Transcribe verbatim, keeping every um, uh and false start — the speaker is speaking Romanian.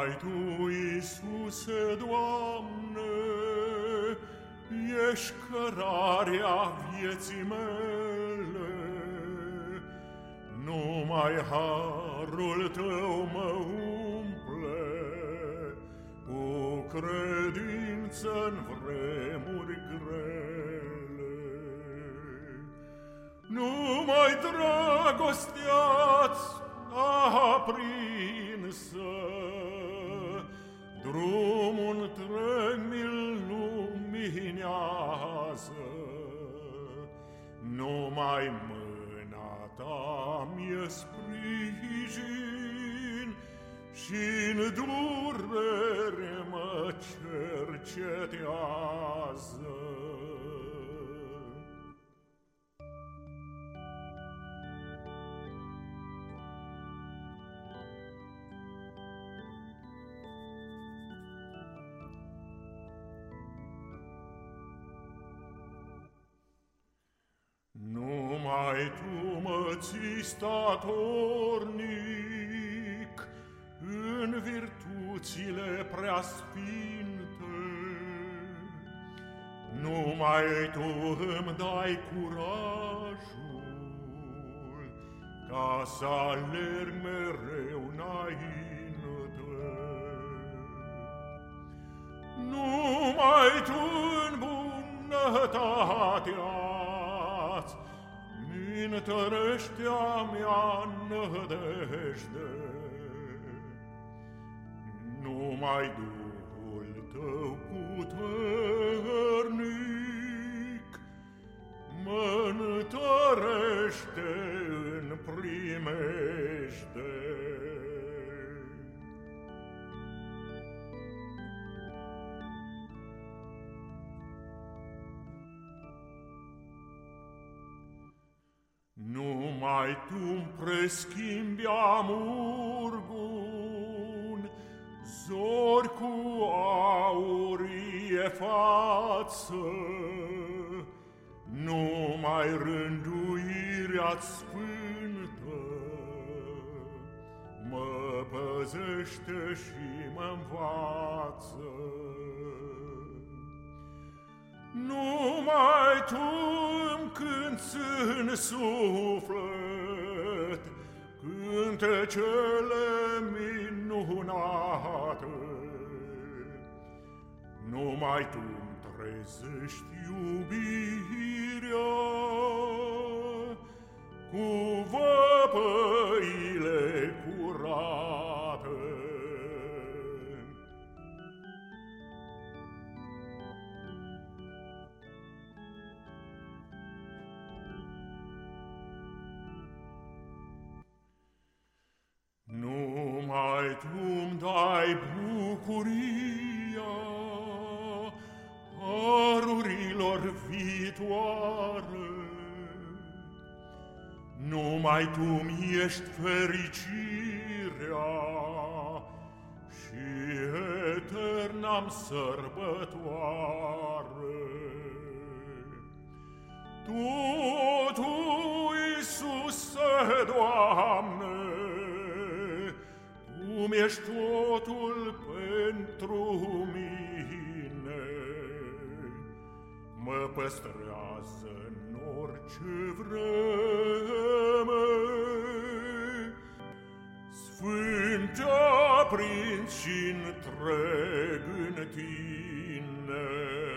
Numai Tu, Iisuse, Doamne, ești cărarea vieții mele. Numai harul Tău mă umple cu credință-n vremuri grele. Numai dragostea-ți aprinsă drumul întreg mi-l luminează. Numai mâna Ta mi-e sprijin și-n durere mă cercetează. Numai Tu mă ții statornic în virtuțile preasfinte. Numai Tu îmi dai curajul ca să alerg mereu înainte. Numai Tu în bunătatea-ți întărește-a mea nădejde. Numai Duhul Tău puternic mă întărește în primejde. Numai Tu-mi preschimbi amurgul zori cu aurie față. Numai rânduirea-ți sfântă mă păzește și mă-nvață. Numai Tu-mi cânți în suflet cântecele minunate. Numai Tu-mi trezești iubirea cu văpăile curate. Numai Tu-mi dai bucuria harurilor viitoare. Numai Tu-mi ești fericirea și eterna-mi sărbătoare. Tu, Tu, Iisuse, Doamne, Tu mi-ești totul pentru mine. Mă păstrează în orice vreme, sfânt aprins și întreg în Tine.